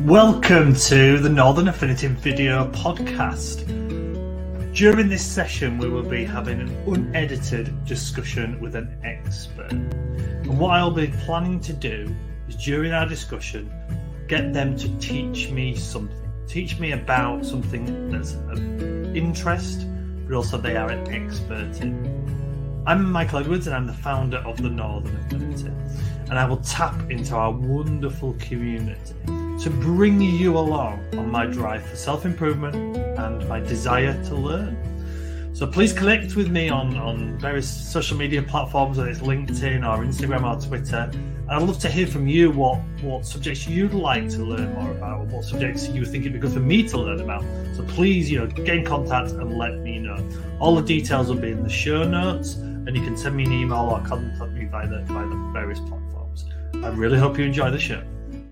Welcome to the Northern Affinity Video Podcast. During this session, we will be having an unedited discussion with an expert. And what I'll be planning to do is, during our discussion, get them to teach me something. Teach me about something that's of interest, but also they are an expert in. I'm Michael Edwards and I'm the founder of the Northern Affinity. And I will tap into our wonderful community to bring you along on my drive for self-improvement and my desire to learn. So please connect with me on various social media platforms, whether it's LinkedIn or Instagram or Twitter. And I'd love to hear from you what subjects you'd like to learn more about, or what subjects you think it'd be good for me to learn about. So please, get in contact and let me know. All the details will be in the show notes, and you can send me an email or contact me via the various platforms. I really hope you enjoy the show.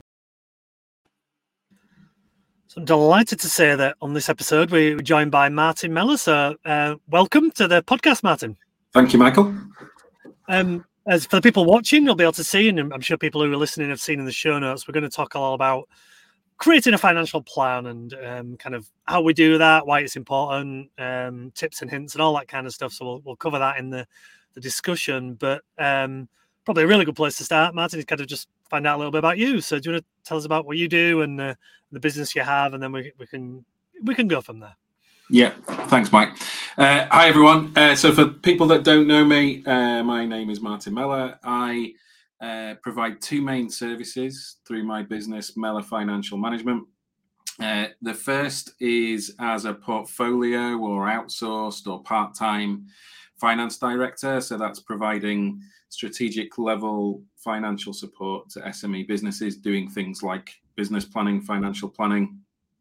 So I'm delighted to say that on this episode, we're joined by Martin Mellor. So welcome to the podcast, Martin. Thank you, Michael. As for the people watching, you'll be able to see, and I'm sure people who are listening have seen in the show notes, we're going to talk all about creating a financial plan and kind of how we do that, why it's important, tips and hints and all that kind of stuff. So we'll cover that in the discussion. But probably a really good place to start, Martin, is kind of just find out a little bit about you. So do you want to tell us about what you do and the business you have, and then we can go from there. Yeah, thanks, Mike. Hi, everyone. So for people that don't know me, my name is Martin Mellor. I provide two main services through my business, Mellor Financial Management. The first is as a portfolio or outsourced or part-time finance director. So that's providing strategic level financial support to SME businesses, doing things like business planning, financial planning,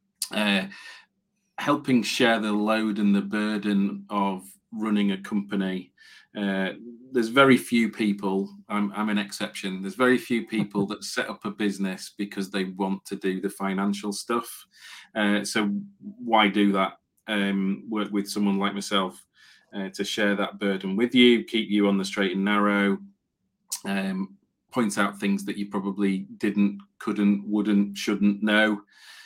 helping share the load and the burden of running a company. There's very few people, I'm an exception, there's very few people that set up a business because they want to do the financial stuff. So why do that? Work with someone like myself to share that burden with you, keep you on the straight and narrow, point out things that you probably didn't, couldn't, wouldn't, shouldn't know,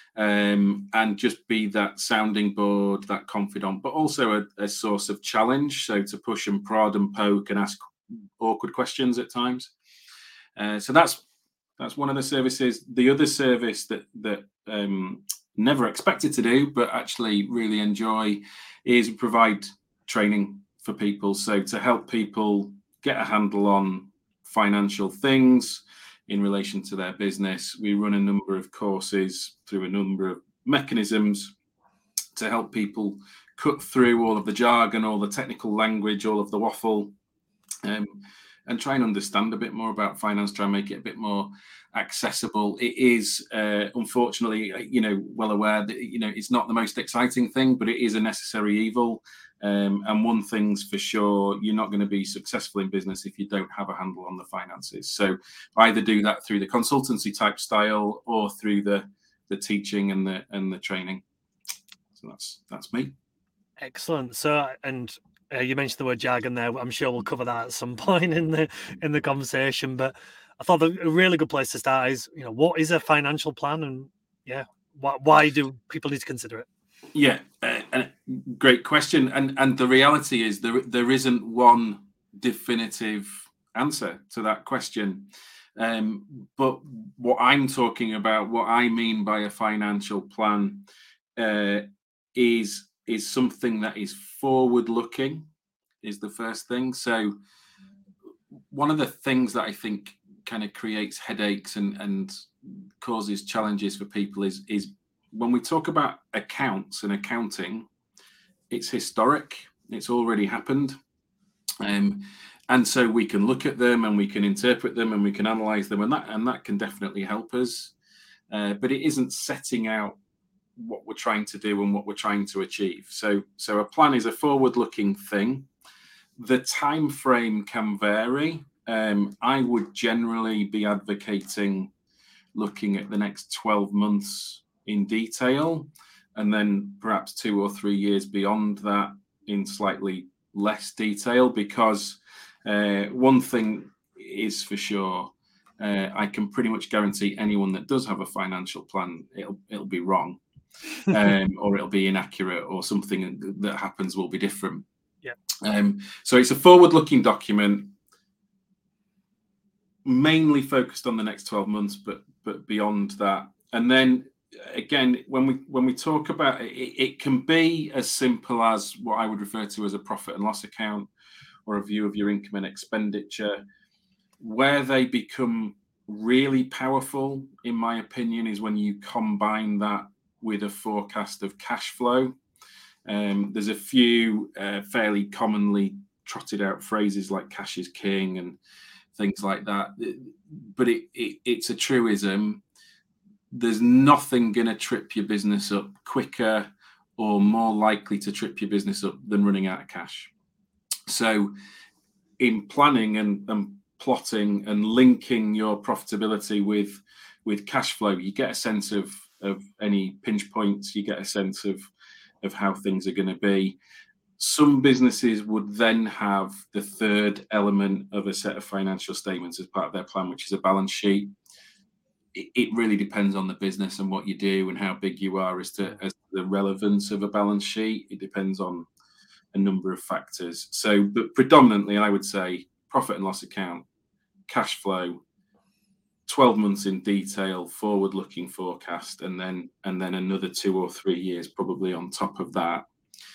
and just be that sounding board, that confidant, but also a source of challenge. So to push and prod and poke and ask awkward questions at times. So that's one of the services. The other service that never expected to do, but actually really enjoy, is provide training for people. So to help people get a handle on financial things in relation to their business, we run a number of courses through a number of mechanisms to help people cut through all of the jargon, all the technical language, all of the waffle, and try and understand a bit more about finance, try and make it a bit more accessible. It is, unfortunately, well aware that, it's not the most exciting thing, but it is a necessary evil. And one thing's for sure, you're not going to be successful in business if you don't have a handle on the finances. So either do that through the consultancy type style or through the teaching and the training. So that's me. Excellent. So, and you mentioned the word jargon there. I'm sure we'll cover that at some point in the conversation. But I thought a really good place to start is, what is a financial plan, and why do people need to consider it? Yeah, great question. And the reality is there isn't one definitive answer to that question. But what I'm talking about, what I mean by a financial plan, is something that is forward-looking, is the first thing. So one of the things that I think kind of creates headaches and causes challenges for people is when we talk about accounts and accounting, it's historic, it's already happened. And so we can look at them and we can interpret them and we can analyze them, and that can definitely help us. But it isn't setting out what we're trying to do and what we're trying to achieve. So a plan is a forward-looking thing. The time frame can vary. I would generally be advocating looking at the next 12 months in detail, and then perhaps 2 or 3 years beyond that in slightly less detail, because one thing is for sure, I can pretty much guarantee anyone that does have a financial plan, it'll be wrong, or it'll be inaccurate, or something that happens will be different. Yeah. So it's a forward-looking document, mainly focused on the next 12 months, but beyond that. And then again, when we talk about it, it can be as simple as what I would refer to as a profit and loss account, or a view of your income and expenditure. Where they become really powerful, in my opinion, is when you combine that with a forecast of cash flow. There's a few fairly commonly trotted out phrases like cash is king and things like that, but it's a truism. There's nothing going to trip your business up quicker or more likely to trip your business up than running out of cash. So in planning and plotting and linking your profitability with cash flow, you get a sense of any pinch points, you get a sense of how things are going to be. Some businesses would then have the third element of a set of financial statements as part of their plan, which is a balance sheet. It really depends on the business and what you do and how big you are as to the relevance of a balance sheet. It depends on a number of factors. So, but predominantly, I would say profit and loss account, cash flow, 12 months in detail, forward-looking forecast, and then another 2 or 3 years probably on top of that,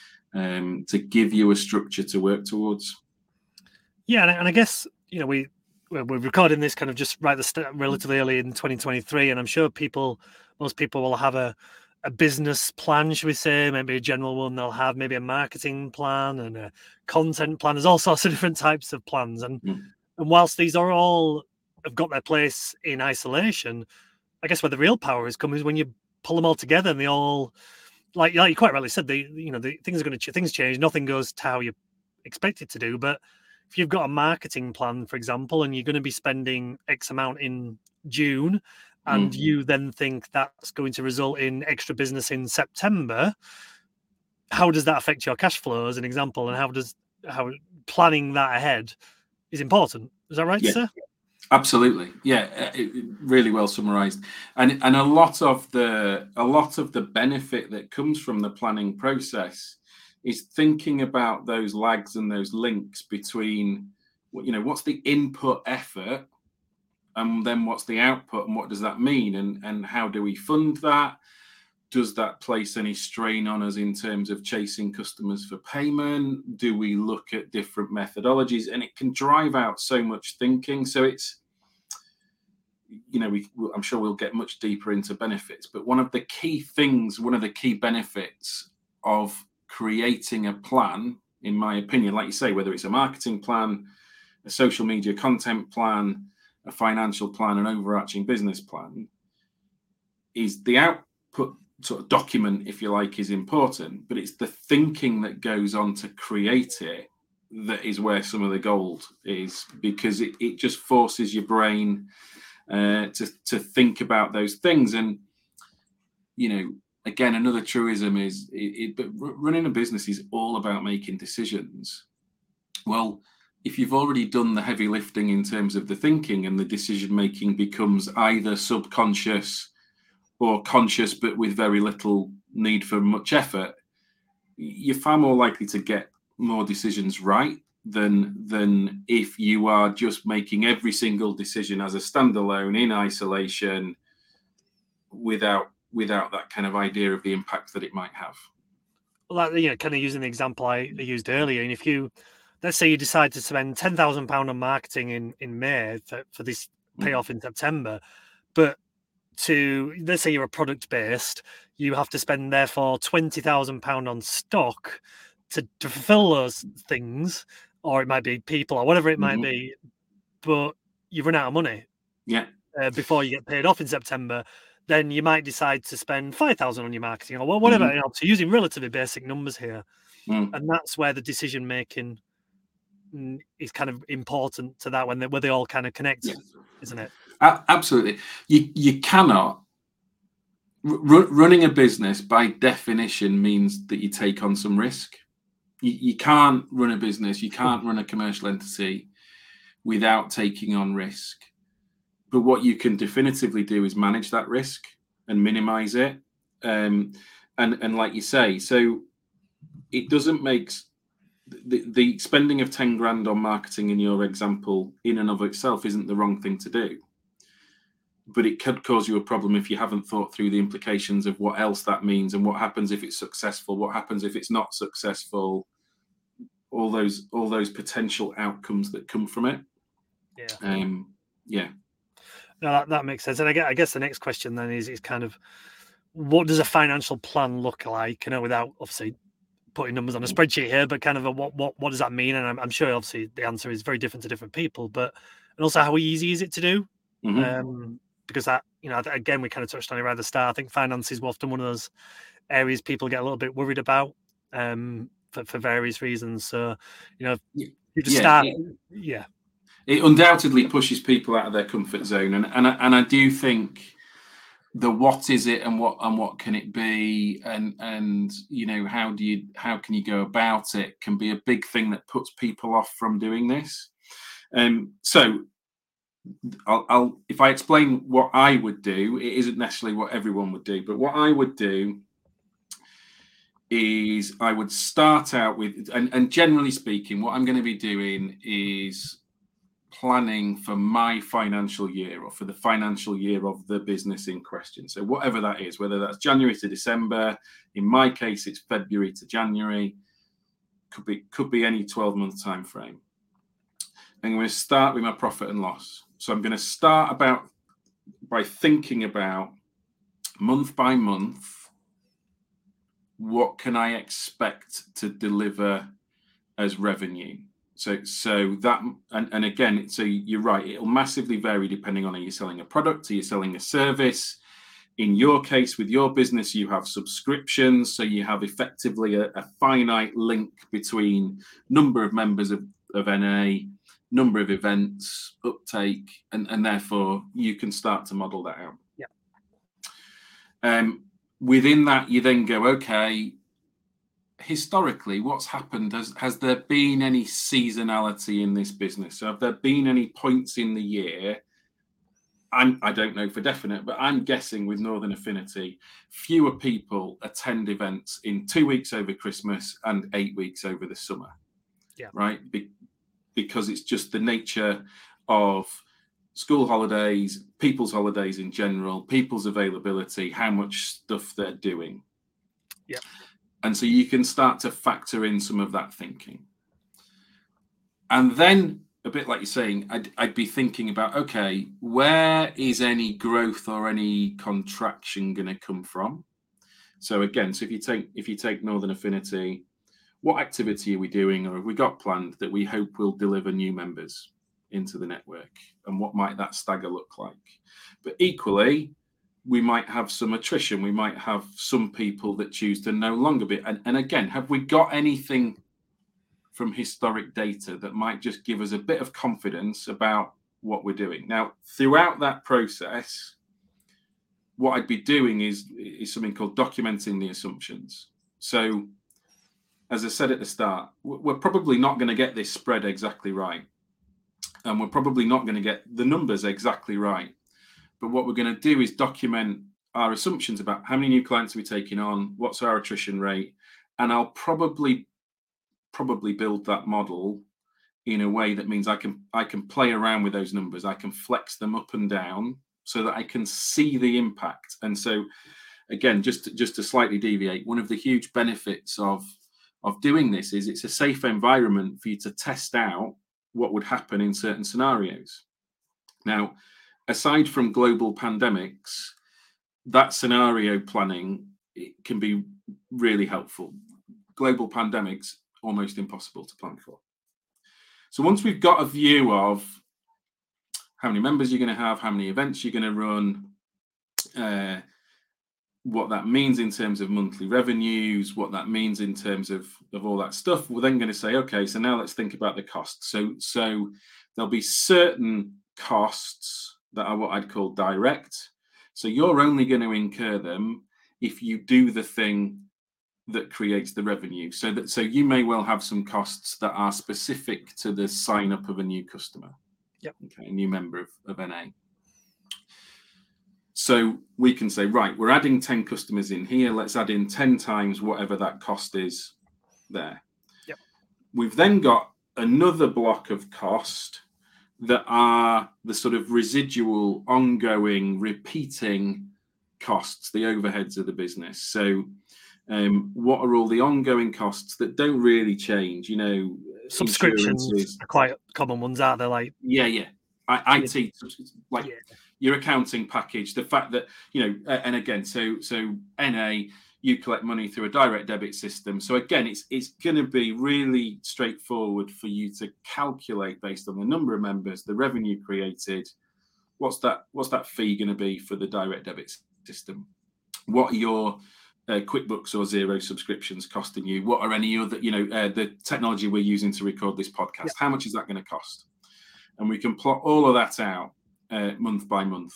to give you a structure to work towards. Yeah, and I guess we're recording this kind of just relatively early in 2023, and I'm sure most people will have a business plan, should we say, maybe a general one. They'll have maybe a marketing plan and a content plan. There's all sorts of different types of plans, and whilst these are all have got their place in isolation, I guess where the real power is when you pull them all together, and they all, like you quite rightly said, the things are going to things change. Nothing goes to how you expect it to do, but if you've got a marketing plan, for example, and you're going to be spending X amount in June, and you then think that's going to result in extra business in September, how does that affect your cash flow, as an example? And how planning that ahead is important. Is that right, sir? Absolutely. Yeah, really well summarized. And a lot of the benefit that comes from the planning process is thinking about those lags and those links between, what's the input effort, and then what's the output, and what does that mean, and how do we fund that? Does that place any strain on us in terms of chasing customers for payment? Do we look at different methodologies? And it can drive out so much thinking. So it's, I'm sure we'll get much deeper into benefits, but one of the key benefits of creating a plan, in my opinion, like you say, whether it's a marketing plan, a social media content plan, a financial plan, an overarching business plan, is the output sort of document, if you like, is important, but it's the thinking that goes on to create it that is where some of the gold is, because it just forces your brain to think about those things. And again, another truism is but running a business is all about making decisions. Well, if you've already done the heavy lifting in terms of the thinking, and the decision making becomes either subconscious or conscious, but with very little need for much effort, you're far more likely to get more decisions right than if you are just making every single decision as a standalone, in isolation, without that kind of idea of the impact that it might have. Well, kind of using the example I used earlier, and if let's say you decide to spend £10,000 on marketing in May for this payoff in September, but let's say you're a product based, you have to spend therefore £20,000 on stock to fulfill those things, or it might be people or whatever it might be, but you run out of money before you get paid off in September. Then you might decide to spend £5,000 on your marketing or whatever. So using relatively basic numbers here, and that's where the decision making is kind of important to that, where they all kind of connect, isn't it? Absolutely. You cannot running a business by definition means that you take on some risk. You can't run a business, you can't run a commercial entity without taking on risk. But what you can definitively do is manage that risk and minimize it. And like you say, so it doesn't make the spending of 10 grand on marketing in your example in and of itself isn't the wrong thing to do. But it could cause you a problem if you haven't thought through the implications of what else that means and what happens if it's successful, what happens if it's not successful, all those potential outcomes that come from it. Yeah. No, that makes sense. And I guess the next question then is kind of, what does a financial plan look like? Without obviously putting numbers on a spreadsheet here, but kind of what does that mean? And I'm sure obviously the answer is very different to different people, and also how easy is it to do? Mm-hmm. Because that, again, we kind of touched on it right at the start. I think finance is often one of those areas people get a little bit worried about for various reasons. So, you just start. It undoubtedly pushes people out of their comfort zone, and I do think the what is it and what can it be, and how can you go about it can be a big thing that puts people off from doing this. So I'll if I explain what I would do, it isn't necessarily what everyone would do, but what I would do is I would start out with, and generally speaking, what I'm going to be doing is planning for my financial year or for the financial year of the business in question. So whatever that is, whether that's January to December, in my case, it's February to January, could be any 12-month time frame. I'm going to start with my profit and loss. So I'm going to start by thinking about month by month, what can I expect to deliver as revenue? So that, and again, so you're right, it'll massively vary depending on, are you selling a product, are you selling a service? In your case, with your business, you have subscriptions, so you have effectively a finite link between number of members of NA, number of events, uptake, and therefore you can start to model that out. Yeah. Within that, you then go, okay, historically, what's happened? Has there been any seasonality in this business? So have there been any points in the year? I don't know for definite, but I'm guessing with Northern Affinity, fewer people attend events in 2 weeks over Christmas and 8 weeks over the summer. Yeah. Right? Because it's just the nature of school holidays, people's holidays in general, people's availability, how much stuff they're doing. Yeah. And so you can start to factor in some of that thinking. And then, a bit like you're saying, I'd be thinking about, okay, where is any growth or any contraction going to come from? So again, if you take Northern Affinity, what activity are we doing, or have we got planned that we hope will deliver new members into the network? And what might that stagger look like? But equally, we might have some attrition. We might have some people that choose to no longer be. And again, have we got anything from historic data that might just give us a bit of confidence about what we're doing? Now, throughout that process, what I'd be doing is something called documenting the assumptions. So, as I said at the start, we're probably not going to get this spread exactly right. And we're probably not going to get the numbers exactly right. But what we're going to do is document our assumptions about how many new clients are we taking on, what's our attrition rate, and I'll probably build that model in a way that means I can play around with those numbers. I can flex them up and down so that I can see the impact. And so, again, just to slightly deviate, one of the huge benefits of doing this is it's a safe environment for you to test out what would happen in certain scenarios. Now, aside from global pandemics, that scenario planning, it can be really helpful. Global pandemics, almost impossible to plan for. So once we've got a view of how many members you're going to have, how many events you're going to run, what that means in terms of monthly revenues, what that means in terms of all that stuff, we're then going to say, okay, so now let's think about the costs. So there'll be certain costs that are what I'd call direct. So you're only going to incur them if you do the thing that creates the revenue. So you may well have some costs that are specific to the sign up of a new customer. Yep. Okay, a new member of NA. So we can say, right, we're adding 10 customers in here. Let's add in 10 times whatever that cost is there. Yep. We've then got another block of cost that are the sort of residual, ongoing, repeating costs, the overheads of the business. So what are all the ongoing costs that don't really change? Subscriptions are quite common ones, aren't they? Like IT, your accounting package, the fact that, and again, so NA, you collect money through a direct debit system. So again, it's going to be really straightforward for you to calculate based on the number of members, the revenue created. What's that fee going to be for the direct debit system? What are your QuickBooks or Xero subscriptions costing you? What are any other, the technology we're using to record this podcast? Yeah. How much is that going to cost? And we can plot all of that out month by month.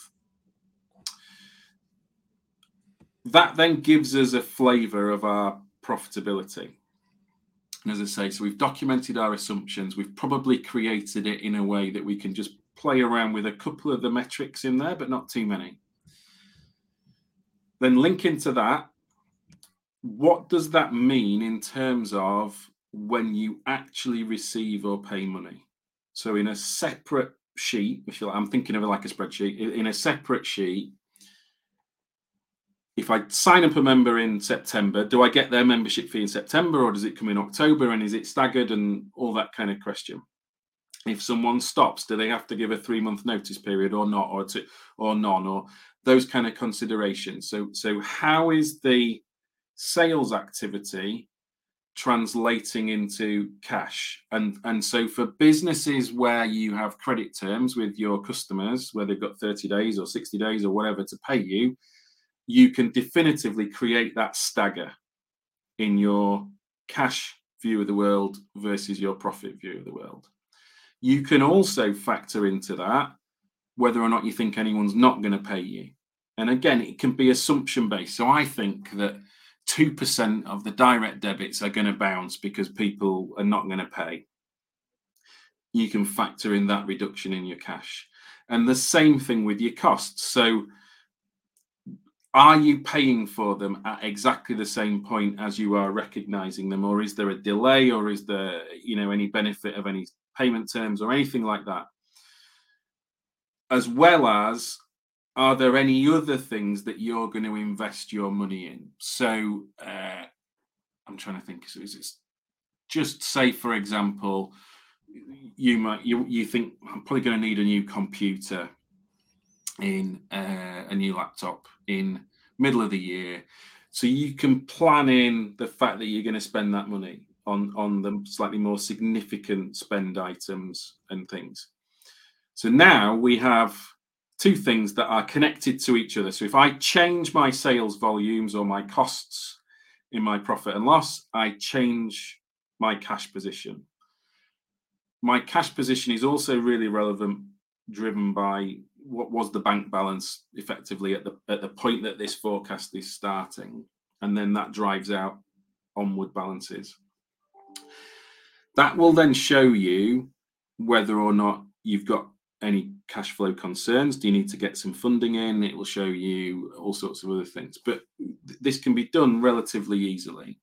That then gives us a flavour of our profitability. And as I say, so we've documented our assumptions. We've probably created it in a way that we can just play around with a couple of the metrics in there, but not too many. Then link into that. What does that mean in terms of when you actually receive or pay money? So in a separate sheet, I'm thinking of it like a spreadsheet, in a separate sheet, if I sign up a member in September, do I get their membership fee in September, or does it come in October, and is it staggered, and all that kind of question? If someone stops, do they have to give a 3-month notice period or not, or none, or those kind of considerations? So how is the sales activity translating into cash? And so for businesses where you have credit terms with your customers, where they've got 30 days or 60 days or whatever to pay you, you can definitively create that stagger in your cash view of the world versus your profit view of the world. You can also factor into that whether or not you think anyone's not going to pay you. And again, it can be assumption based. So I think that 2% of the direct debits are going to bounce because people are not going to pay. You can factor in that reduction in your cash. And the same thing with your costs. So are you paying for them at exactly the same point as you are recognizing them, or is there a delay, or is there, any benefit of any payment terms or anything like that? As well as, are there any other things that you're going to invest your money in? So I'm trying to think. So is it just say, for example, you think I'm probably going to need a new computer in a new laptop in middle of the year, so you can plan in the fact that you're going to spend that money on the slightly more significant spend items and things. So now we have two things that are connected to each other. So if I change my sales volumes or my costs in my profit and loss, I change my cash position. My cash position is also really relevant, driven by what was the bank balance effectively at the point that this forecast is starting, and then that drives out onward balances. That will then show you whether or not you've got any cash flow concerns. Do you need to get some funding in? It will show you all sorts of other things, but this can be done relatively easily.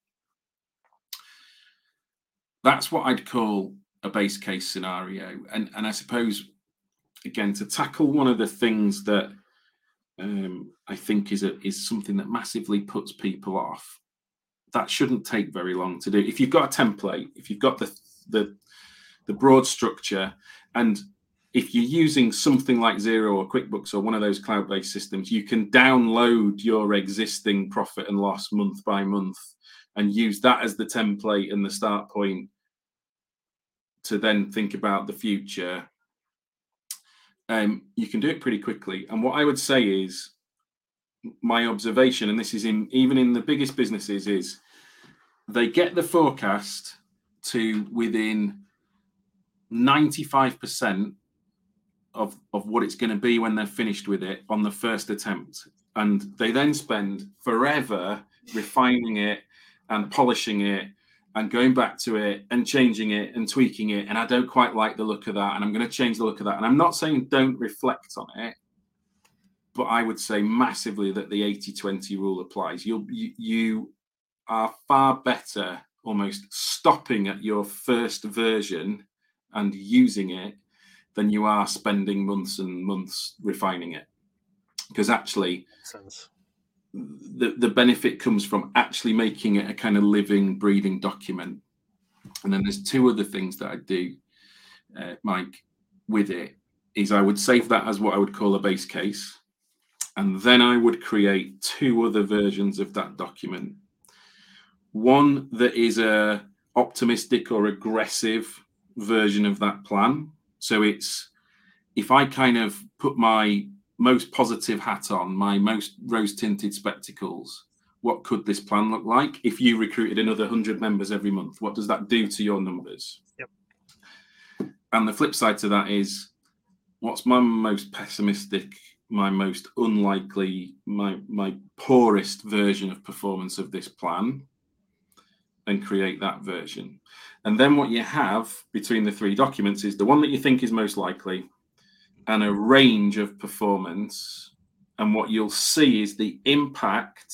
That's what I'd call a base case scenario. And I suppose, again, to tackle one of the things that I think is something that massively puts people off, that shouldn't take very long to do. If you've got a template, if you've got the broad structure, and if you're using something like Xero or QuickBooks or one of those cloud-based systems, you can download your existing profit and loss month by month and use that as the template and the start point to then think about the future. You can do it pretty quickly. And what I would say is, my observation, and this is even in the biggest businesses, is they get the forecast to within 95% of what it's going to be when they're finished with it on the first attempt. And they then spend forever refining it and polishing it and going back to it and changing it and tweaking it. And I don't quite like the look of that, and I'm going to change the look of that. And I'm not saying don't reflect on it, but I would say massively that the 80-20 rule applies. You are far better almost stopping at your first version and using it than you are spending months and months refining it. Because actually, the benefit comes from actually making it a kind of living, breathing document. And then there's two other things that I do, Mike, with it, is I would save that as what I would call a base case. And then I would create two other versions of that document. One that is a optimistic or aggressive version of that plan. So it's, if I kind of put my most positive hat on, my most rose-tinted spectacles, what could this plan look like if you recruited another 100 members every month? What does that do to your numbers? Yep. And the flip side to that is, what's my most pessimistic, my most unlikely, my poorest version of performance of this plan, and create that version. And then what you have between the three documents is the one that you think is most likely and a range of performance. And what you'll see is the impact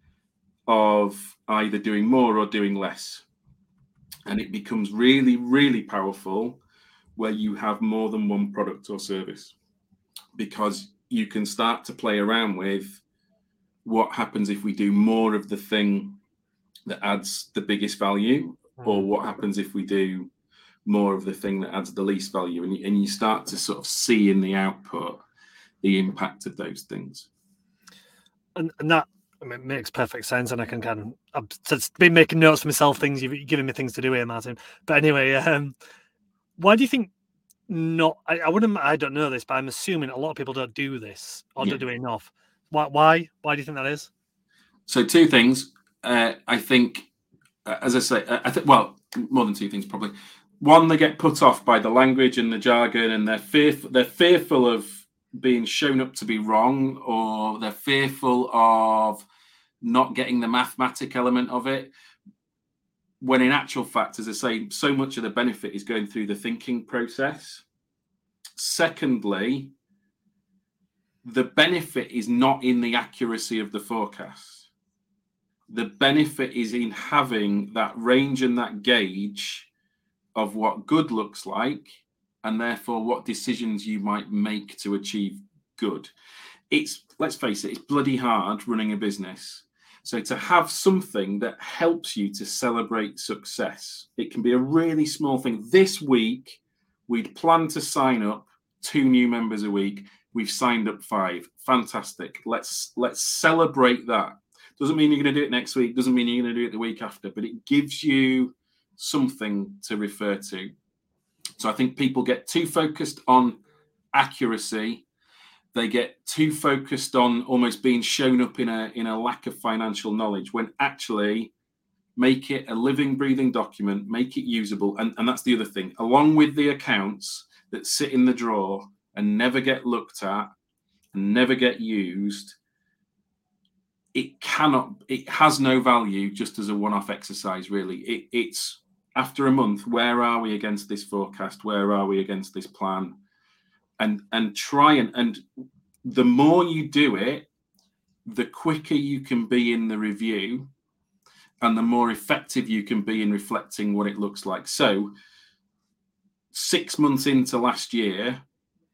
of either doing more or doing less. And it becomes really, really powerful where you have more than one product or service, because you can start to play around with what happens if we do more of the thing that adds the biggest value, or what happens if we do more of the thing that adds the least value, and you start to sort of see in the output the impact of those things. And that, I mean, makes perfect sense, and I can kind of, I've been making notes for myself, things you've given me things to do here, Martin. But anyway, why do you think not? I don't know this, but I'm assuming a lot of people don't do this or don't do it enough. Why do you think that is? So two things. I think, as I say, I think, well, more than two things probably. One, they get put off by the language and the jargon, and they're fearful of being shown up to be wrong, or they're fearful of not getting the mathematic element of it. When in actual fact, as I say, so much of the benefit is going through the thinking process. Secondly, the benefit is not in the accuracy of the forecast. The benefit is in having that range and that gauge of what good looks like, and therefore what decisions you might make to achieve good. It's, let's face it, it's bloody hard running a business. So to have something that helps you to celebrate success, it can be a really small thing. This week, we'd planned to sign up 2 new members a week. We've signed up 5. Fantastic. Let's celebrate that. Doesn't mean you're going to do it next week. Doesn't mean you're going to do it the week after, but it gives you something to refer to. So I think people get too focused on accuracy. They get too focused on almost being shown up in a lack of financial knowledge, when actually make it a living, breathing document, make it usable. And that's the other thing. Along with the accounts that sit in the drawer and never get looked at and never get used, it has no value just as a one-off exercise, really. It's after a month, where are we against this forecast? Where are we against this plan? And try and the more you do it, the quicker you can be in the review, and the more effective you can be in reflecting what it looks like. So 6 months into last year,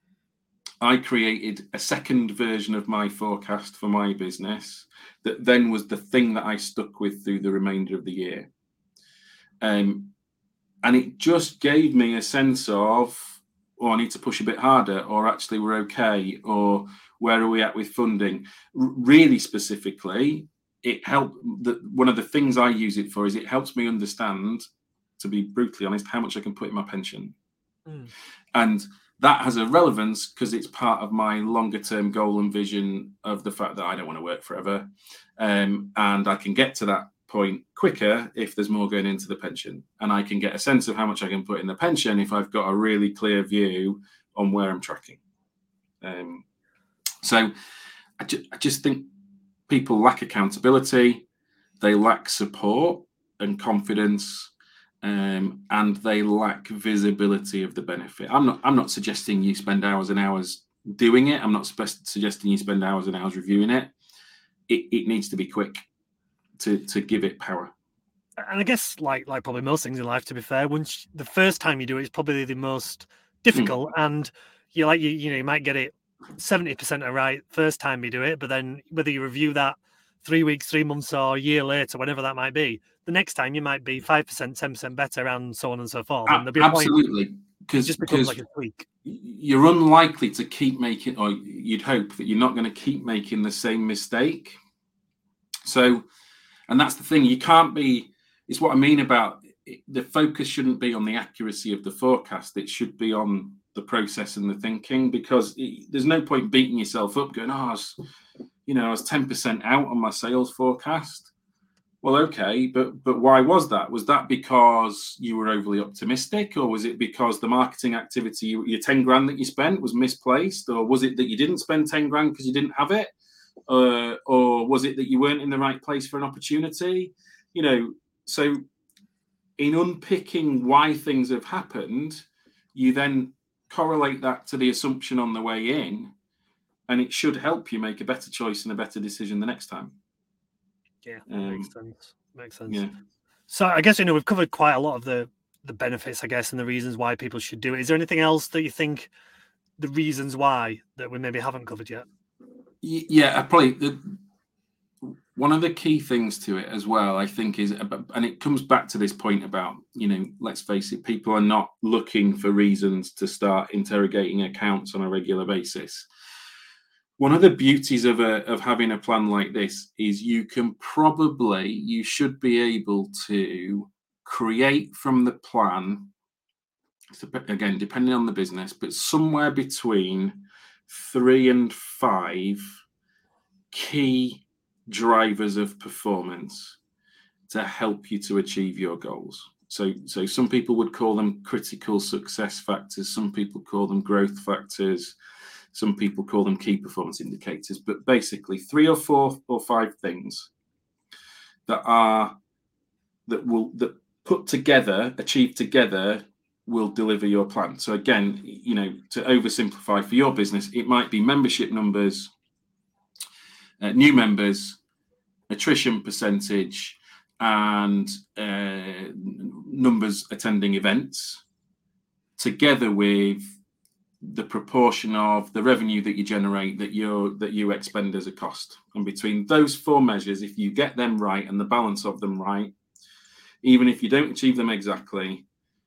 I created a second version of my forecast for my business that then was the thing that I stuck with through the remainder of the year. And it just gave me a sense of, I need to push a bit harder, or actually we're okay, or where are we at with funding? Really specifically, it helped. One of the things I use it for is it helps me understand, to be brutally honest, how much I can put in my pension. And that has a relevance because it's part of my longer term goal and vision of the fact that I don't want to work forever. And I can get to that point quicker if there's more going into the pension. And I can get a sense of how much I can put in the pension if I've got a really clear view on where I'm tracking. So I just think people lack accountability, they lack support and confidence, and they lack visibility of the benefit. I'm not suggesting you spend hours and hours doing it. I'm not suggesting you spend hours and hours reviewing it. It needs to be quick to give it power. And I guess like probably most things in life, to be fair, once the first time you do it is probably the most difficult, and you might get it 70% right first time you do it, but then whether you review that 3 weeks, 3 months, or a year later, whenever that might be, the next time you might be 5%, 10% better, and so on and so forth. And there'll be absolutely, because it just becomes like a tweak. You're unlikely to keep making, or you'd hope that you're not going to keep making the same mistake. So, and that's the thing, you can't be. It's what I mean about the focus shouldn't be on the accuracy of the forecast. It should be on the process and the thinking, because there's no point beating yourself up going, I was 10% out on my sales forecast. Well, okay, but why was that? Was that because you were overly optimistic, or was it because the marketing activity, your 10 grand that you spent was misplaced, or was it that you didn't spend 10 grand because you didn't have it, or was it that you weren't in the right place for an opportunity? So in unpicking why things have happened, you then correlate that to the assumption on the way in, and it should help you make a better choice and a better decision the next time. Yeah, makes sense. Yeah. So I guess, we've covered quite a lot of the benefits, I guess, and the reasons why people should do it. Is there anything else that you think the reasons why that we maybe haven't covered yet? Yeah, probably one of the key things to it as well, I think, is, and it comes back to this point about, let's face it, people are not looking for reasons to start interrogating accounts on a regular basis. One of the beauties of having a plan like this is you should be able to create from the plan, again, depending on the business, but somewhere between 3 and 5 key drivers of performance to help you to achieve your goals. So some people would call them critical success factors. Some people call them growth factors. Some people call them key performance indicators. But basically 3 or 4 or 5 things that put together, achieved together, will deliver your plan. So again, to oversimplify for your business, it might be membership numbers, new members, attrition percentage, and numbers attending events, together with the proportion of the revenue that you generate that you expend as a cost. And between those 4 measures, if you get them right and the balance of them right, even if you don't achieve them exactly,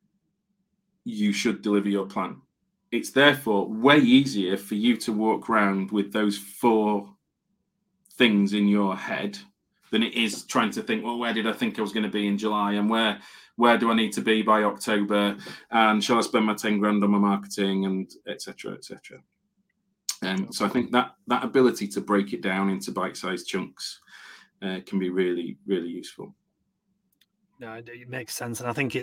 you should deliver your plan. It's therefore way easier for you to walk around with those 4 things in your head than it is trying to think, well, where did I think I was going to be in July, and where do I need to be by October, and shall I spend my 10 grand on my marketing, and etc. So I think that ability to break it down into bite-sized chunks can be really, really useful. No, it makes sense, and I think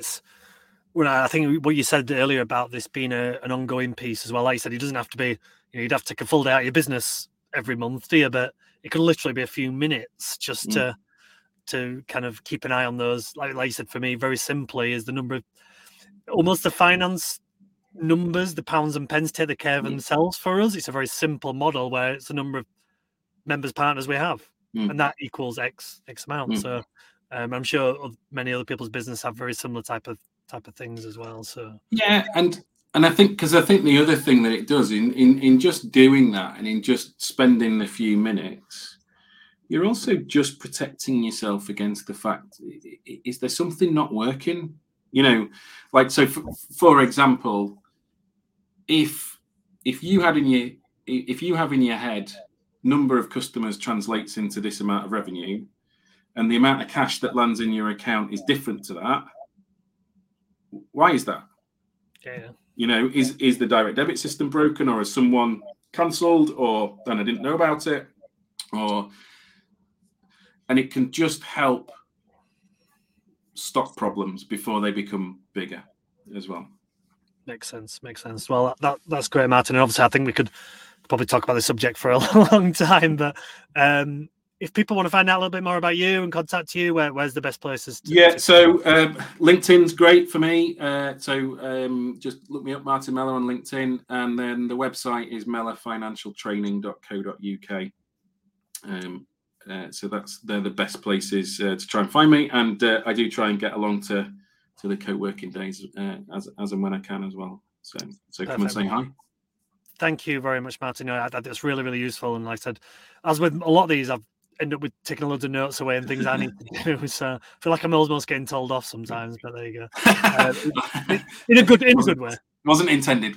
I think what you said earlier about this being an ongoing piece as well. Like you said, it doesn't have to be, you'd have to take a full day out of your business every month, do you? But it can literally be a few minutes just to kind of keep an eye on those. Like you said, for me, very simply, is the number of, almost the finance numbers, the pounds and pence take the care of themselves for us. It's a very simple model where it's the number of members, partners we have, and that equals X amount. So I'm sure many other people's business have very similar type of things as well. So yeah, and I think the other thing that it does in just doing that and in just spending a few minutes, you're also just protecting yourself against the fact, is there something not working? Like, so for example, if you have in your head number of customers translates into this amount of revenue, and the amount of cash that lands in your account is different to that, why is that? Yeah. Is the direct debit system broken, or has someone cancelled, or then I didn't know about it, and it can just help stop problems before they become bigger as well. Makes sense. Well, that's great, Martin. And obviously, I think we could probably talk about this subject for a long time, but if people want to find out a little bit more about you and contact you, where's the best places? So LinkedIn's great for me. So just look me up, Martin Mellor, on LinkedIn, and then the website is mellorfinancialtraining.co.uk. So they're the best places to try and find me, and I do try and get along to the co-working days as and when I can as well. So come and say hi. Thank you very much, Martin. That's really, really useful. And like I said, as with a lot of these, I've ended up with taking loads of notes away and things I need to do. So I feel like I'm almost getting told off sometimes, but there you go. In a good way. Wasn't intended.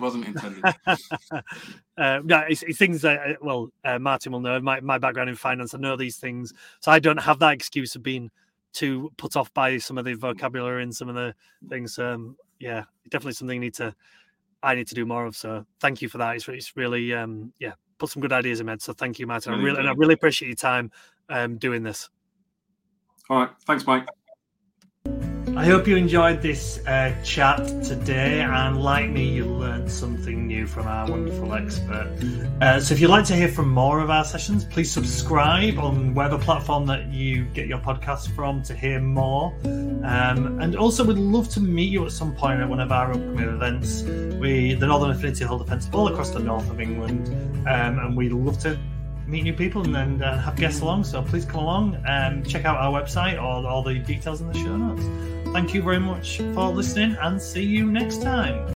It's things that, Martin will know. My background in finance, I know these things. So I don't have that excuse of being too put off by some of the vocabulary and some of the things. Definitely something I need to do more of. So thank you for that. It's really, put some good ideas in my head. So thank you, Martin. I really appreciate your time doing this. All right. Thanks, Mike. I hope you enjoyed this chat today, and like me, you learned something new from our wonderful expert. So if you'd like to hear from more of our sessions, please subscribe on whatever platform that you get your podcast from to hear more. And also, we'd love to meet you at some point at one of our upcoming events. The Northern Affinity hold events all across the north of England, and we'd love to meet new people and have guests along. So please come along and check out our website or all the details in the show notes. Thank you very much for listening, and see you next time.